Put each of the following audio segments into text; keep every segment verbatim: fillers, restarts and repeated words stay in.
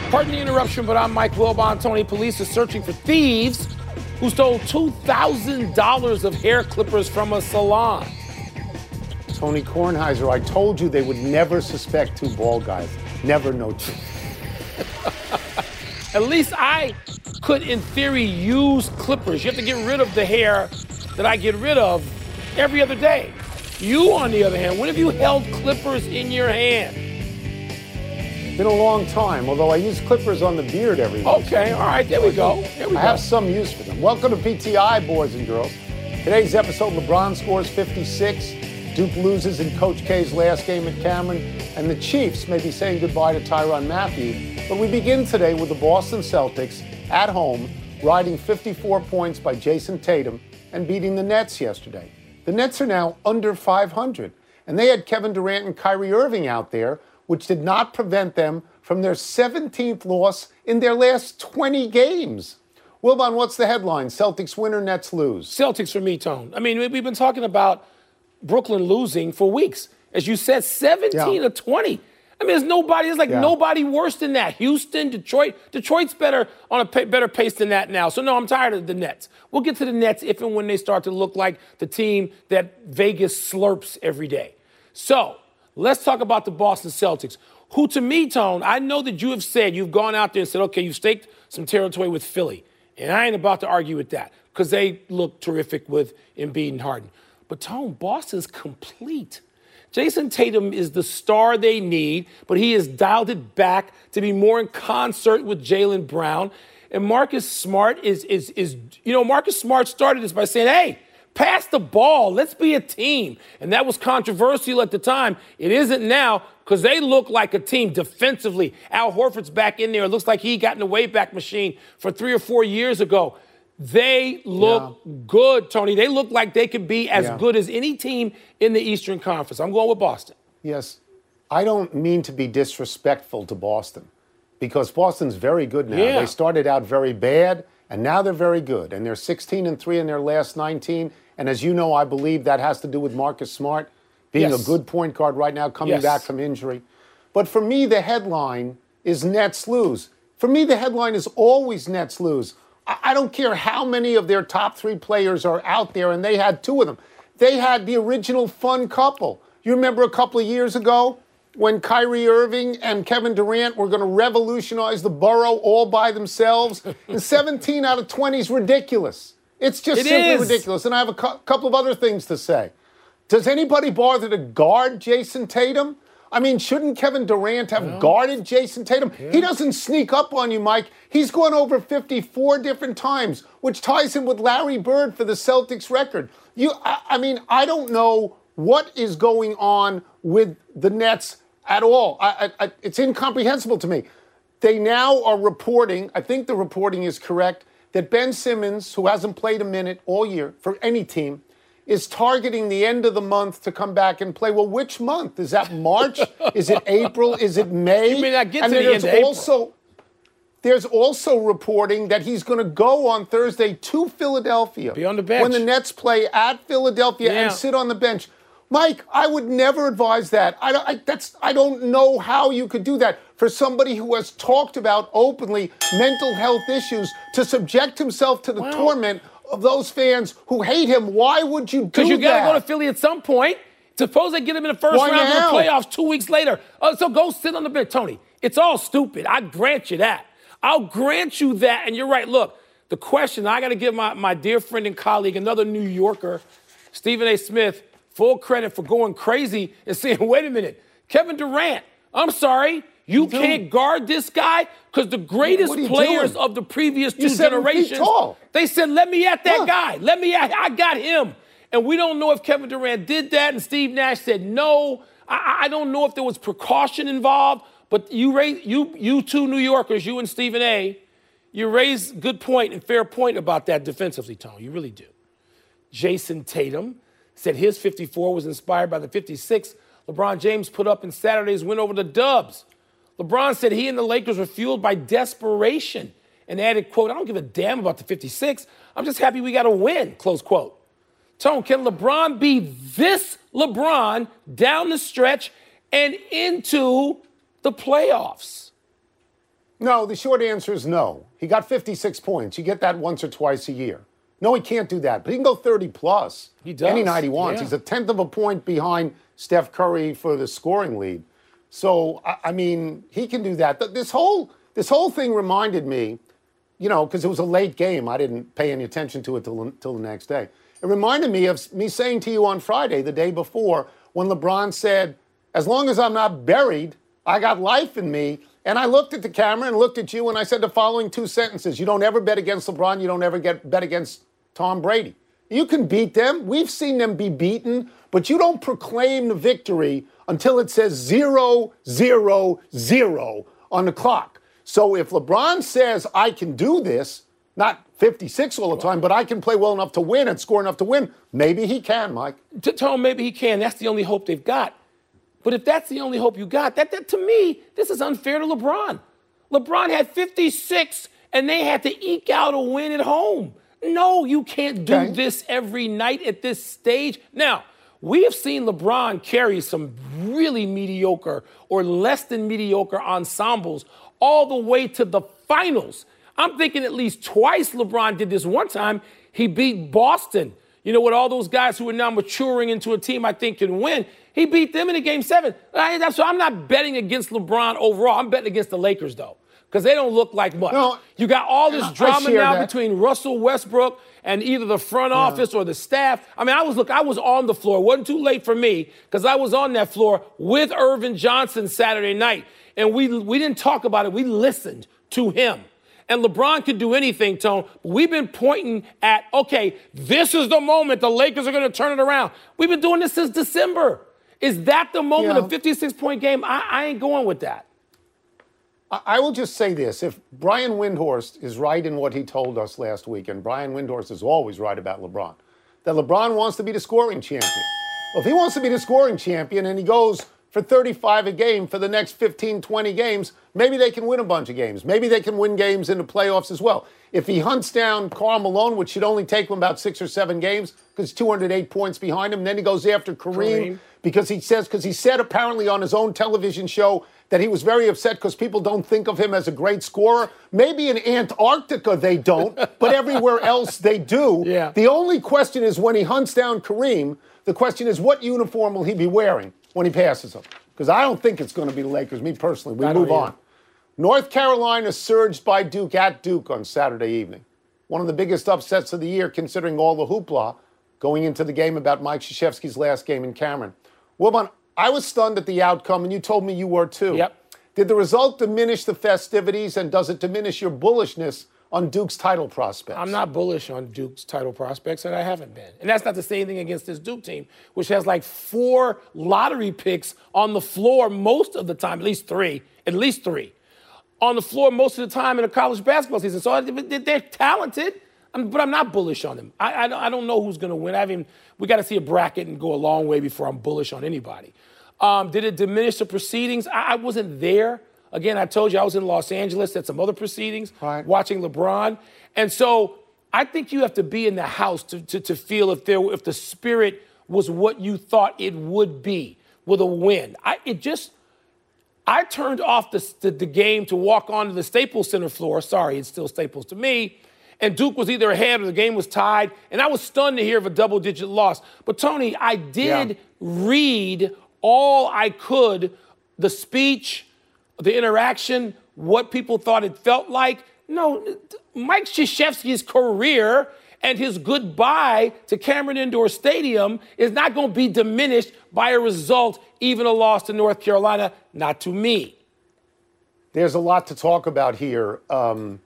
Pardon the interruption, but I'm Mike Wilbon. Tony, police are searching for thieves who stole two thousand dollars of hair clippers from a salon. Tony Kornheiser, I told you they would never suspect two bald guys. Never know truth. At least I could, in theory, use clippers. You have to get rid of the hair that I get rid of every other day. You, on the other hand, when have you held clippers in your hand? Been a long time, although I use clippers on the beard every week. Okay, all right, there we go. There we I go. have some use for them. Welcome to P T I, boys and girls. Today's episode, LeBron scores fifty-six, Duke loses in Coach K's last game at Cameron, and the Chiefs may be saying goodbye to Tyrann Mathieu. But we begin today with the Boston Celtics at home, riding fifty-four points by Jason Tatum and beating the Nets yesterday. The Nets are now under five hundred, and they had Kevin Durant and Kyrie Irving out there, which did not prevent them from their seventeenth loss in their last twenty games. Wilbon, what's the headline? Celtics win or Nets lose? Celtics for me, Tone. I mean, we've been talking about Brooklyn losing for weeks. As you said, seventeen yeah. to twenty. I mean, there's nobody, there's like yeah. nobody worse than that. Houston, Detroit. Detroit's better on a pay, better pace than that now. So, no, I'm tired of the Nets. We'll get to the Nets if and when they start to look like the team that Vegas slurps every day. So, let's talk about the Boston Celtics, who to me, Tone, I know that you have said, you've gone out there and said, okay, you've staked some territory with Philly. And I ain't about to argue with that because they look terrific with Embiid and Harden. But, Tone, Boston's complete. Jason Tatum is the star they need, but he has dialed it back to be more in concert with Jaylen Brown. And Marcus Smart is, is, is, you know, Marcus Smart started this by saying, hey, pass the ball. Let's be a team. And that was controversial at the time. It isn't now because they look like a team defensively. Al Horford's back in there. It looks like he got in the Wayback Machine for three or four years ago. They look yeah. good, Tony. They look like they could be as yeah. good as any team in the Eastern Conference. I'm going with Boston. Yes. I don't mean to be disrespectful to Boston because Boston's very good now. Yeah. They started out very bad, and now they're very good. And they're sixteen and three in their last nineteen. And as you know, I believe that has to do with Marcus Smart being yes. a good point guard right now, coming yes. back from injury. But for me, the headline is Nets lose. For me, the headline is always Nets lose. I don't care how many of their top three players are out there, and they had two of them. They had the original fun couple. You remember a couple of years ago when Kyrie Irving and Kevin Durant were going to revolutionize the borough all by themselves? And seventeen out of twenty is ridiculous. It's just it simply is. ridiculous. And I have a cu- couple of other things to say. Does anybody bother to guard Jason Tatum? I mean, shouldn't Kevin Durant have no. guarded Jason Tatum? Yeah. He doesn't sneak up on you, Mike. He's gone over fifty-four different times, which ties him with Larry Bird for the Celtics record. You, I, I mean, I don't know what is going on with the Nets at all. I, I, it's incomprehensible to me. They now are reporting, I think the reporting is correct, that Ben Simmons, who hasn't played a minute all year for any team, is targeting the end of the month to come back and play. Well, which month? Is that March? Is it April? Is it May? You may not get and to the end of April. Also, there's also reporting that he's going to go on Thursday to Philadelphia. Be on the bench. When the Nets play at Philadelphia yeah. and sit on the bench. Mike, I would never advise that. I don't, I, that's, I don't know how you could do that for somebody who has talked about openly mental health issues to subject himself to the wow. torment of those fans who hate him. Why would you do that? Because you got to go to Philly at some point. Suppose they get him in the first Why round now? of the playoffs two weeks later. Oh, so go sit on the bench. Tony, it's all stupid. I grant you that. I'll grant you that. And you're right. Look, the question, I got to give my, my dear friend and colleague, another New Yorker, Stephen A. Smith, full credit for going crazy and saying, wait a minute, Kevin Durant, I'm sorry, you can't guard this guy? Because the greatest players doing? of the previous two You're seven feet generations, tall. they said, let me at that Huh. guy. Let me at, I got him. And we don't know if Kevin Durant did that, and Steve Nash said no. I, I don't know if there was precaution involved, but you raise, you, you two New Yorkers, you and Stephen A., you raise good point and fair point about that defensively, Tone. You really do. Jason Tatum said his fifty-four was inspired by the fifty-six LeBron James put up in Saturday's win over the Dubs. LeBron said he and the Lakers were fueled by desperation and added, quote, I don't give a damn about the fifty-six. I'm just happy we got a win, close quote. Tone, can LeBron be this LeBron down the stretch and into the playoffs? No, the short answer is no. He got fifty-six points. You get that once or twice a year. No, he can't do that, but he can go thirty plus. He does. Any night he wants. Yeah. He's a tenth of a point behind Steph Curry for the scoring lead. So, I, I mean, he can do that. This whole, this whole thing reminded me, you know, because it was a late game. I didn't pay any attention to it till, till the next day. It reminded me of me saying to you on Friday, the day before, when LeBron said, as long as I'm not buried, I got life in me. And I looked at the camera and looked at you and I said the following two sentences. You don't ever bet against LeBron. You don't ever get bet against Tom Brady. You can beat them. We've seen them be beaten, but you don't proclaim the victory until it says zero, zero, zero on the clock. So if LeBron says, I can do this, not fifty-six all the time, but I can play well enough to win and score enough to win, maybe he can, Mike. To tell him maybe he can. That's the only hope they've got. But if that's the only hope you got, that, that to me, this is unfair to LeBron. LeBron had fifty-six, and they had to eke out a win at home. No, you can't do Okay. this every night at this stage. Now, we have seen LeBron carry some really mediocre or less than mediocre ensembles all the way to the finals. I'm thinking at least twice LeBron did this. One time, he beat Boston. You know, with all those guys who are now maturing into a team I think can win. He beat them in a game seven. I, that's, so I'm not betting against LeBron overall. I'm betting against the Lakers, though, because they don't look like much. No, you got all this I drama share now that. between Russell Westbrook and either the front Yeah. office or the staff. I mean, I was, look, I was on the floor. It wasn't too late for me because I was on that floor with Irvin Johnson Saturday night. And we, we didn't talk about it. We listened to him. And LeBron could do anything, Tone. We've been pointing at, okay, this is the moment the Lakers are going to turn it around. We've been doing this since December. Is that the moment, Yeah. a fifty-six-point game? I, I ain't going with that. I I will just say this. If Brian Windhorst is right in what he told us last week, and Brian Windhorst is always right about LeBron, that LeBron wants to be the scoring champion. Well, if he wants to be the scoring champion and he goes for thirty-five a game for the next fifteen, twenty games, maybe they can win a bunch of games. Maybe they can win games in the playoffs as well. If he hunts down Karl Malone, which should only take him about six or seven games because two hundred eight points behind him, then he goes after Kareem, Kareem. because he says, because he said apparently on his own television show that he was very upset because people don't think of him as a great scorer. Maybe in Antarctica they don't, but everywhere else they do. Yeah. The only question is when he hunts down Kareem, the question is what uniform will he be wearing when he passes him? Because I don't think it's going to be the Lakers, me personally. We I don't move on. either. North Carolina surged by Duke at Duke on Saturday evening. One of the biggest upsets of the year considering all the hoopla going into the game about Mike Krzyzewski's last game in Cameron. Wilbon, I was stunned at the outcome, and you told me you were too. Yep. Did the result diminish the festivities, and does it diminish your bullishness on Duke's title prospects? I'm not bullish on Duke's title prospects, and I haven't been. And that's not to say anything against this Duke team, which has like four lottery picks on the floor most of the time, at least three, at least three, on the floor most of the time in a college basketball season. So they're talented, but I'm not bullish on them. I, I don't know who's going to win. I haven't, we got to see a bracket and go a long way before I'm bullish on anybody. Um, did it diminish the proceedings? I, I wasn't there. Again, I told you I was in Los Angeles at some other proceedings, right, watching LeBron. And so I think you have to be in the house to, to, to feel if there if the spirit was what you thought it would be with a win. I it just I turned off the, the, the game to walk onto the Staples Center floor. Sorry, it's still Staples to me. And Duke was either ahead or the game was tied. And I was stunned to hear of a double-digit loss. But, Tony, I did Yeah. read all I could, the speech, the interaction, what people thought it felt like. No, Mike Krzyzewski's career and his goodbye to Cameron Indoor Stadium is not going to be diminished by a result, even a loss to North Carolina, not to me. There's a lot to talk about here. Um,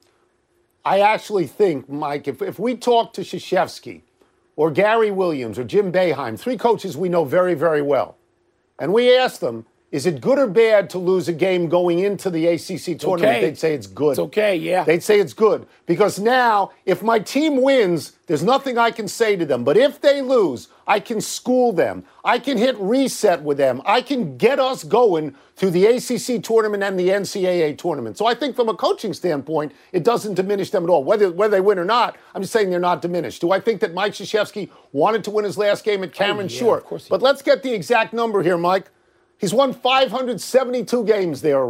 I actually think, Mike, if, if we talk to Krzyzewski or Gary Williams or Jim Boeheim, three coaches we know very, very well, and we ask them, is it good or bad to lose a game going into the A C C tournament? okay. They'd say it's good. It's okay, yeah. They'd say it's good. Because now, if my team wins, there's nothing I can say to them. But if they lose, I can school them. I can hit reset with them. I can get us going through the A C C tournament and the N C double A tournament. So I think from a coaching standpoint, it doesn't diminish them at all. Whether, whether they win or not, I'm just saying they're not diminished. Do I think that Mike Krzyzewski wanted to win his last game at Cameron? Oh, yeah, sure. of course he But did. let's get the exact number here, Mike. He's won five hundred seventy-two games there already.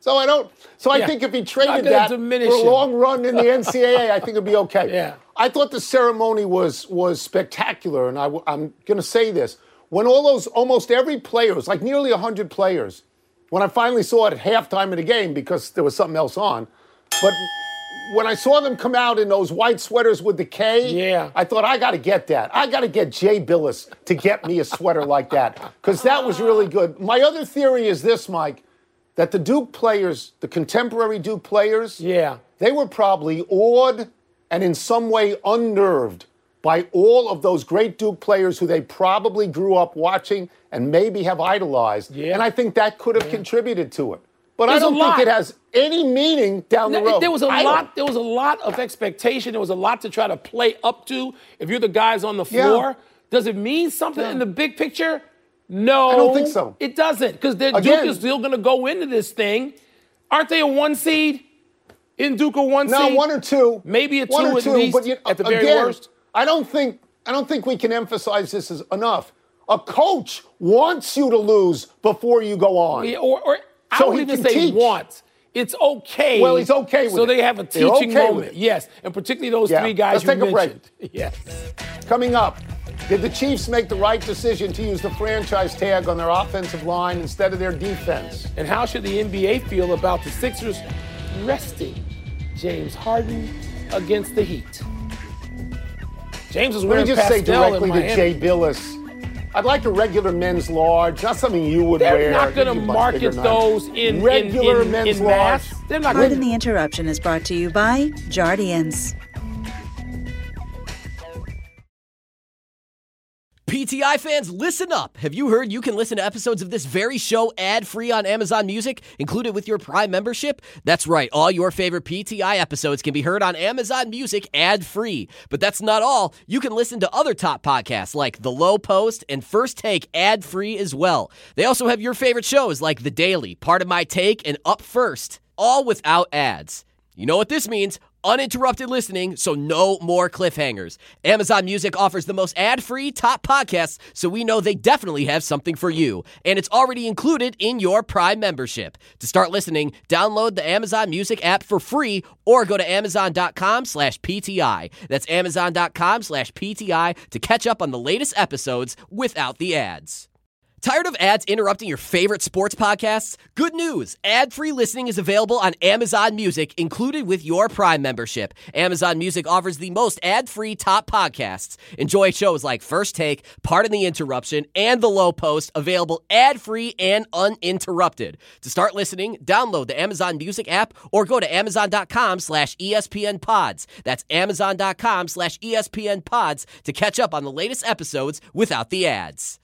So I don't. So I Yeah. think if he traded Not that for diminish a him. long run in the N C double A, I think it'd be okay. Yeah. I thought the ceremony was was spectacular, and I, I'm going to say this: when all those, almost every player, it was like nearly one hundred players, when I finally saw it at halftime of the game because there was something else on, but when I saw them come out in those white sweaters with the K, yeah. I thought, I got to get that. I got to get Jay Billis to get me a sweater like that because that was really good. My other theory is this, Mike, that the Duke players, the contemporary Duke players, yeah. they were probably awed and in some way unnerved by all of those great Duke players who they probably grew up watching and maybe have idolized. Yeah. And I think that could have yeah. contributed to it. But There's I don't think it has any meaning down the road. There was a I lot. don't. There was a lot of expectation. There was a lot to try to play up to. If you're the guys on the floor, Yeah. does it mean something Yeah. in the big picture? No, I don't think so. It doesn't, because Duke Again- is still going to go into this thing. Aren't they a one seed? In Duke a one No, seed? one or two. Maybe a two one or at two, least, but you, at the very again, worst. I don't think I don't think we can emphasize this as enough. A coach wants you to lose before you go on. Yeah, or, or I So don't he even can say teach. want. It's okay. Well, he's okay with so it. they have a They're teaching okay with moment. it. Yes, and particularly those Yeah. three guys Let's you take a break. mentioned. Yes. Coming up, did the Chiefs make the right decision to use the franchise tag on their offensive line instead of their defense? And how should the N B A feel about the Sixers resting James Harden against the Heat? James is Let wearing me just say pastel directly in to Miami. Jay Billis, I'd like a regular men's large, not something you would They're wear. not going to You'd be much market bigger than those that. in, regular in, in, men's in large. mass. They're not Pardon going to. the interruption is brought to you by Jardians. P T I fans, listen up. Have you heard you can listen to episodes of this very show ad-free on Amazon Music, included with your Prime membership? That's right. All your favorite P T I episodes can be heard on Amazon Music ad-free. But that's not all. You can listen to other top podcasts like The Low Post and First Take ad-free as well. They also have your favorite shows like The Daily, Part of My Take, and Up First, all without ads. You know what this means? Uninterrupted listening, so no more cliffhangers. Amazon Music offers the most ad-free top podcasts, so we know they definitely have something for you. And it's already included in your Prime membership. To start listening, download the Amazon Music app for free or go to amazon.com slash PTI. That's amazon.com slash PTI to catch up on the latest episodes without the ads. Tired of ads interrupting your favorite sports podcasts? Good news! Ad-free listening is available on Amazon Music, included with your Prime membership. Amazon Music offers the most ad-free top podcasts. Enjoy shows like First Take, Pardon the Interruption, and The Low Post, available ad-free and uninterrupted. To start listening, download the Amazon Music app or go to amazon.com slash ESPN pods. That's amazon.com slash ESPN pods to catch up on the latest episodes without the ads.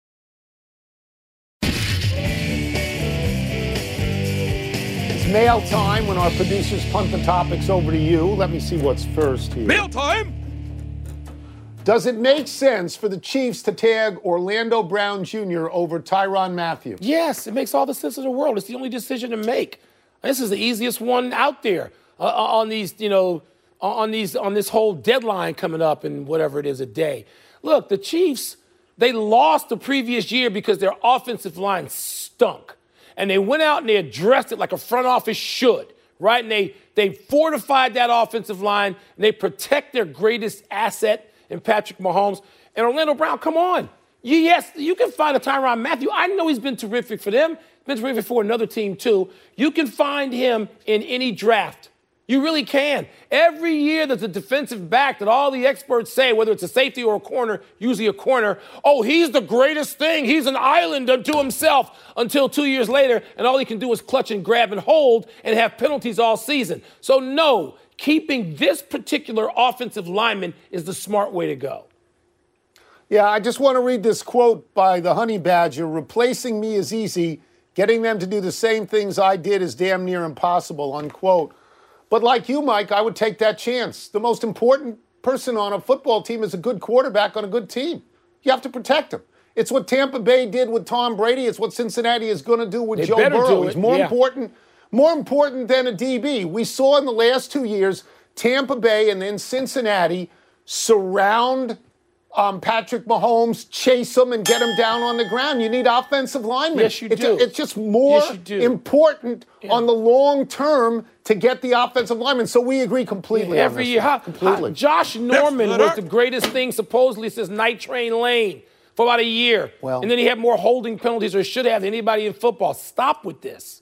It's mail time when our producers punt the topics over to you. Let me see what's first here. Mail time! Does it make sense for the Chiefs to tag Orlando Brown Junior over Tyrann Mathieu? Yes, it makes all the sense in the world. It's the only decision to make. This is the easiest one out there uh, on these, you know, on these, on this whole deadline coming up and whatever it is a day. Look, the Chiefs, they lost the previous year because their offensive line stunk. And they went out and they addressed it like a front office should, right? And they, they fortified that offensive line, and they protect their greatest asset in Patrick Mahomes. And Orlando Brown, come on. You, yes, you can find a Tyrann Mathieu. I know he's been terrific for them. Been terrific for another team, too. You can find him in any draft. You really can. Every year there's a defensive back that all the experts say, whether it's a safety or a corner, usually a corner, oh, he's the greatest thing. He's an island unto himself, until two years later, and all he can do is clutch and grab and hold and have penalties all season. So, no, keeping this particular offensive lineman is the smart way to go. Yeah, I just want to read this quote by the Honey Badger. Replacing me is easy. Getting them to do the same things I did is damn near impossible, unquote. But like you, Mike, I would take that chance. The most important person on a football team is a good quarterback on a good team. You have to protect him. It's what Tampa Bay did with Tom Brady. It's what Cincinnati is going to do with They Joe better Burrow. do it, He's more yeah. important, more important than a D B. We saw in the last two years Tampa Bay and then Cincinnati surround um, Patrick Mahomes, chase him and get him down on the ground. You need offensive linemen. Yes, you it's, do. It's just more yes, you do. important yeah. on the long term to get the offensive linemen. So we agree completely yeah, on every this year. one. How, completely. how, Josh Norman was the greatest thing supposedly since Night Train Lane for about a year. Well, and then he had more holding penalties, or should have, than anybody in football. Stop with this.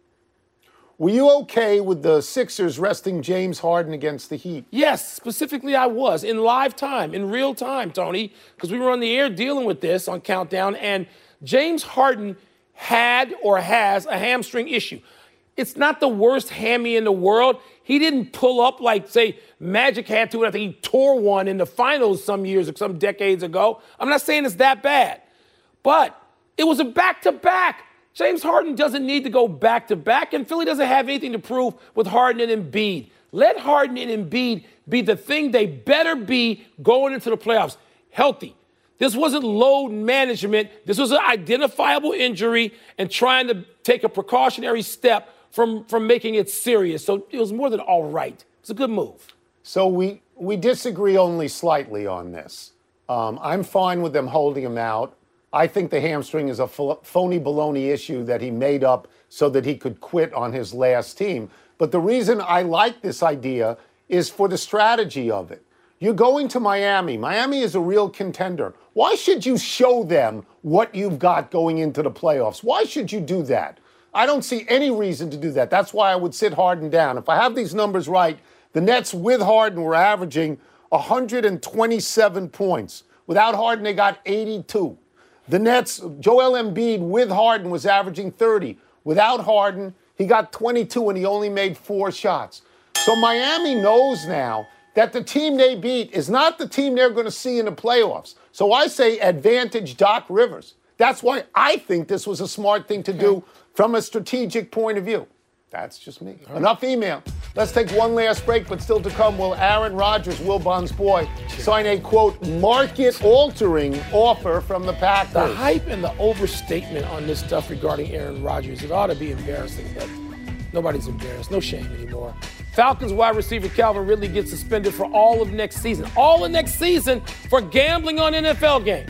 Were you okay with the Sixers resting James Harden against the Heat? Yes, specifically I was, in live time, in real time, Tony, because we were on the air dealing with this on Countdown, and James Harden had or has a hamstring issue. It's not the worst hammy in the world. He didn't pull up like, say, Magic had to. I think he tore one in the finals some years or some decades ago. I'm not saying it's that bad, but it was a back-to-back. James Harden doesn't need to go back-to-back, and Philly doesn't have anything to prove with Harden and Embiid. Let Harden and Embiid be the thing they better be going into the playoffs, healthy. This wasn't load management. This was an identifiable injury and trying to take a precautionary step from, from making it serious. So it was more than all right. It's a good move. So we, we disagree only slightly on this. Um, I'm fine with them holding him out. I think the hamstring is a phony baloney issue that he made up so that he could quit on his last team. But the reason I like this idea is for the strategy of it. You're going to Miami. Miami is a real contender. Why should you show them what you've got going into the playoffs? Why should you do that? I don't see any reason to do that. That's why I would sit Harden down. If I have these numbers right, the Nets with Harden were averaging one hundred twenty-seven points. Without Harden, they got eighty-two. The Nets, Joel Embiid with Harden was averaging thirty. Without Harden, he got twenty-two and he only made four shots. So Miami knows now that the team they beat is not the team they're going to see in the playoffs. So I say advantage Doc Rivers. That's why I think this was a smart thing to do from a strategic point of view. That's just me. Right. Enough email. Let's take one last break, but still to come, will Aaron Rodgers, Wilbon's boy, sign a, quote, market-altering offer from the Packers? The hype and the overstatement on this stuff regarding Aaron Rodgers, it ought to be embarrassing, but nobody's embarrassed. No shame anymore. Falcons wide receiver Calvin Ridley gets suspended for all of next season. All of next season for gambling on N F L games.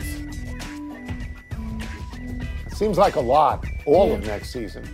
It seems like a lot. All yeah. of next season.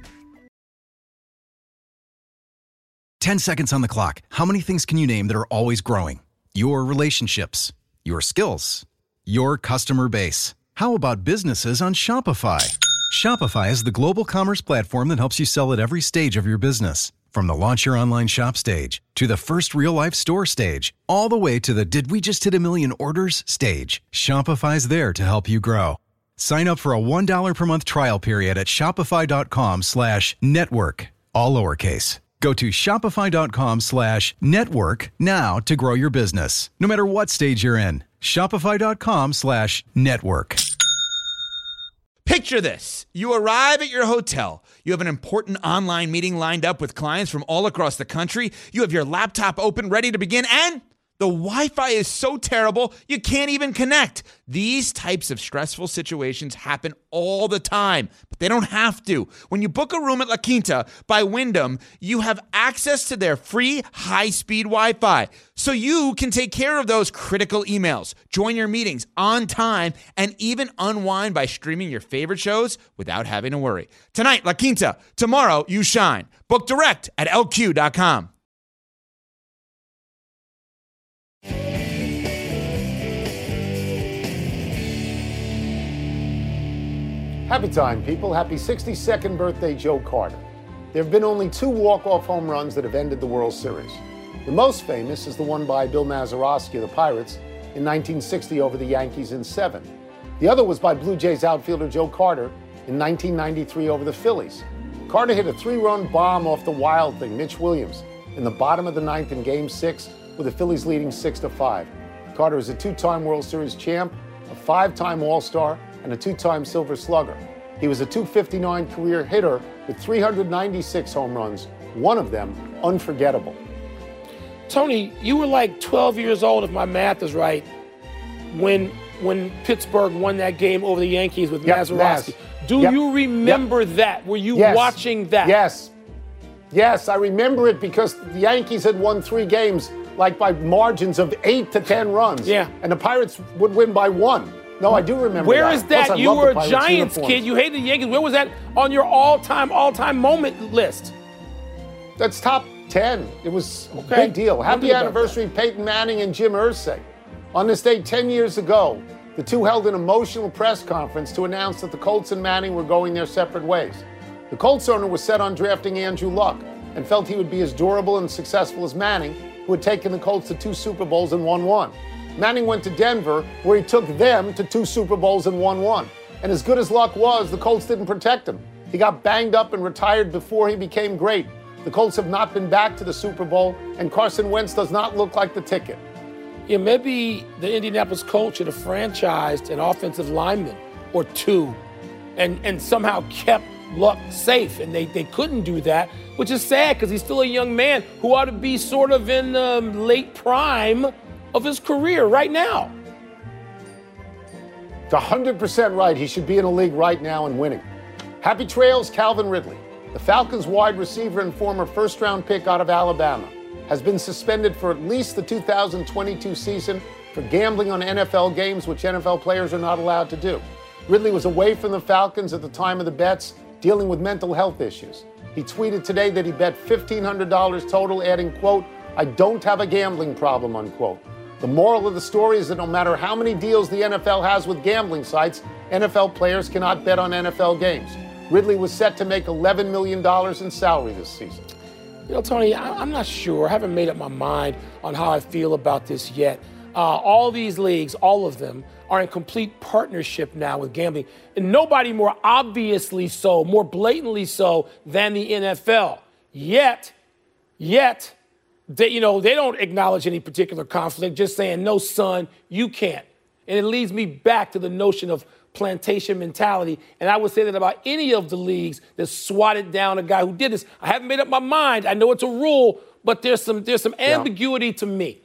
ten seconds on the clock. How many things can you name that are always growing? Your relationships, your skills, your customer base. How about businesses on Shopify? Shopify is the global commerce platform that helps you sell at every stage of your business. From the launch your online shop stage, to the first real-life store stage, all the way to the did we just hit a million orders stage. Shopify's there to help you grow. Sign up for a one dollar per month trial period at shopify.com slash network, all lowercase. Go to shopify.com slash network now to grow your business. No matter what stage you're in, shopify.com slash network. Picture this. You arrive at your hotel. You have an important online meeting lined up with clients from all across the country. You have your laptop open, ready to begin, and the Wi-Fi is so terrible, you can't even connect. These types of stressful situations happen all the time, but they don't have to. When you book a room at La Quinta by Wyndham, you have access to their free high-speed Wi-Fi, so you can take care of those critical emails, join your meetings on time, and even unwind by streaming your favorite shows without having to worry. Tonight, La Quinta. Tomorrow, you shine. Book direct at L Q dot com. Happy time, people. Happy sixty-second birthday, Joe Carter. There have been only two walk-off home runs that have ended the World Series. The most famous is the one by Bill Mazeroski of the Pirates in nineteen sixty over the Yankees in seven. The other was by Blue Jays outfielder Joe Carter in nineteen ninety-three over the Phillies. Carter hit a three-run bomb off the Wild Thing, Mitch Williams, in the bottom of the ninth in Game six, with the Phillies leading six to five. Carter is a two-time World Series champ, a five-time All-Star, and a two-time Silver Slugger. He was a two fifty-nine career hitter with three hundred ninety-six home runs, one of them unforgettable. Tony, you were like twelve years old, if my math is right, when when Pittsburgh won that game over the Yankees with yep, Mazeroski. Maz. Do yep. you remember yep. that? Were you yes. watching that? Yes. Yes, I remember it because the Yankees had won three games like by margins of eight to ten runs. Yeah. And the Pirates would win by one. No, I do remember Where that. is that? Plus, I you love were the a Pirates Giants uniforms. kid. You hated the Yankees. Where was that on your all-time, all-time moment list? That's top ten. It was a Okay. big deal. Happy Wondered about anniversary, Peyton Manning and Jim Irsay. On this day ten years ago, the two held an emotional press conference to announce that the Colts and Manning were going their separate ways. The Colts owner was set on drafting Andrew Luck and felt he would be as durable and successful as Manning, who had taken the Colts to two Super Bowls and won one. Manning went to Denver, where he took them to two Super Bowls and won one. And as good as Luck was, the Colts didn't protect him. He got banged up and retired before he became great. The Colts have not been back to the Super Bowl, and Carson Wentz does not look like the ticket. Yeah, maybe the Indianapolis Colts should have franchised an offensive lineman or two and, and somehow kept Luck safe. And they, they couldn't do that, which is sad because he's still a young man who ought to be sort of in the late prime of his career right now. It's one hundred percent right. He should be in a league right now and winning. Happy trails, Calvin Ridley. The Falcons wide receiver and former first-round pick out of Alabama has been suspended for at least the two thousand twenty-two season for gambling on N F L games, which N F L players are not allowed to do. Ridley was away from the Falcons at the time of the bets, dealing with mental health issues. He tweeted today that he bet fifteen hundred dollars total, adding, quote, "I don't have a gambling problem," unquote. The moral of the story is that no matter how many deals the N F L has with gambling sites, N F L players cannot bet on N F L games. Ridley was set to make eleven million dollars in salary this season. You know, Tony, I, I'm not sure. I haven't made up my mind on how I feel about this yet. Uh, all these leagues, all of them, are in complete partnership now with gambling. And nobody more obviously so, more blatantly so than the N F L. Yet, yet, they, you know, they don't acknowledge any particular conflict, just saying, no, son, you can't. And it leads me back to the notion of plantation mentality. And I would say that about any of the leagues that swatted down a guy who did this. I haven't made up my mind. I know it's a rule, but there's some there's some ambiguity yeah. to me.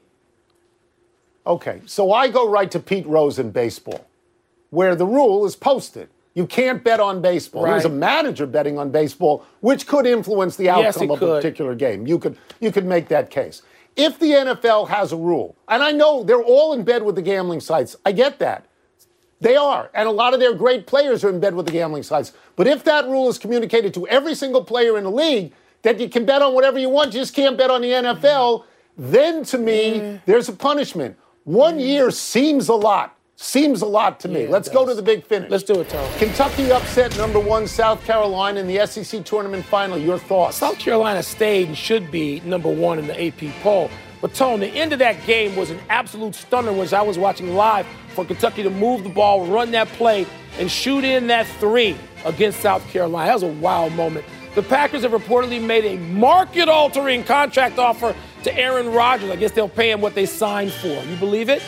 Okay, so I go right to Pete Rose in baseball, where the rule is posted. You can't bet on baseball. Right. He was a manager betting on baseball, which could influence the outcome yes, of could. a particular game. You could you could make that case. If the N F L has a rule, and I know they're all in bed with the gambling sites, I get that. They are, and a lot of their great players are in bed with the gambling sites. But if that rule is communicated to every single player in the league, that you can bet on whatever you want, you just can't bet on the N F L, then to me, mm. there's a punishment. One mm. year seems a lot. Seems a lot to me. Yeah, Let's go to the big finish. Let's do it, Tom. Kentucky upset number one South Carolina in the S E C tournament final. Your thoughts? South Carolina stayed and should be number one in the A P poll. But, Tone, the end of that game was an absolute stunner, which I was watching live, for Kentucky to move the ball, run that play, and shoot in that three against South Carolina. That was a wild moment. The Packers have reportedly made a market-altering contract offer to Aaron Rodgers. I guess they'll pay him what they signed for. You believe it?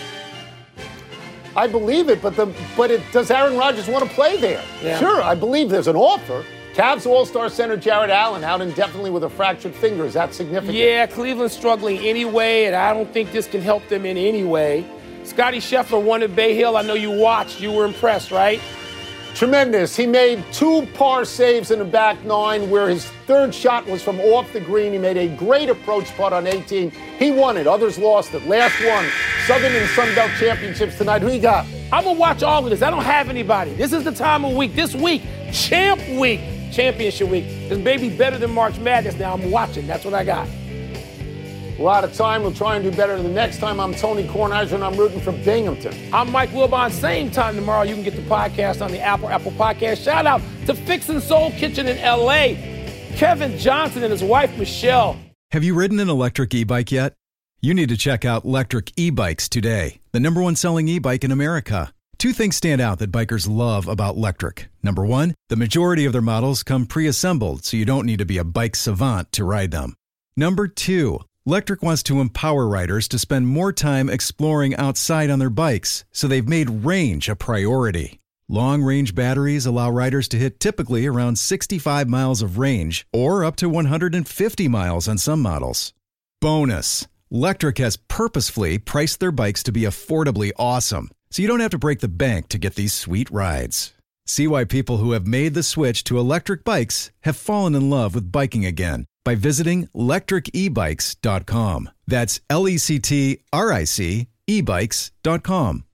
I believe it, but the but it, does Aaron Rodgers want to play there? Yeah. Sure, I believe there's an offer. Cavs All-Star center Jared Allen out indefinitely with a fractured finger. Is that significant? Yeah, Cleveland's struggling anyway, and I don't think this can help them in any way. Scotty Scheffler won at Bay Hill. I know you watched. You were impressed, right? Tremendous. He made two par saves in the back nine where his third shot was from off the green. He made a great approach putt on eighteen. He won it. Others lost it. Last one, Southern and Sun Belt Championships tonight. Who you got? I'm going to watch all of this. I don't have anybody. This is the time of week. This week, Champ Week, Championship Week. This baby better than March Madness now. I'm watching. That's what I got. We're out of time. We'll try and do better the next time. I'm Tony Kornheiser, and I'm rooting for Binghamton. I'm Mike Wilbon. Same time tomorrow. You can get the podcast on the Apple Apple Podcast. Shout out to Fixin' Soul Kitchen in L A. Kevin Johnson and his wife, Michelle. Have you ridden an electric e-bike yet? You need to check out Electric E-Bikes today, the number one selling e-bike in America. Two things stand out that bikers love about Electric. Number one, the majority of their models come pre-assembled, so you don't need to be a bike savant to ride them. Number two, Electric wants to empower riders to spend more time exploring outside on their bikes, so they've made range a priority. Long-range batteries allow riders to hit typically around sixty-five miles of range, or up to one hundred fifty miles on some models. Bonus, Electric has purposefully priced their bikes to be affordably awesome, so you don't have to break the bank to get these sweet rides. See why people who have made the switch to electric bikes have fallen in love with biking again by visiting electric e bikes dot com. That's L E C T R I C, e bikes dot com.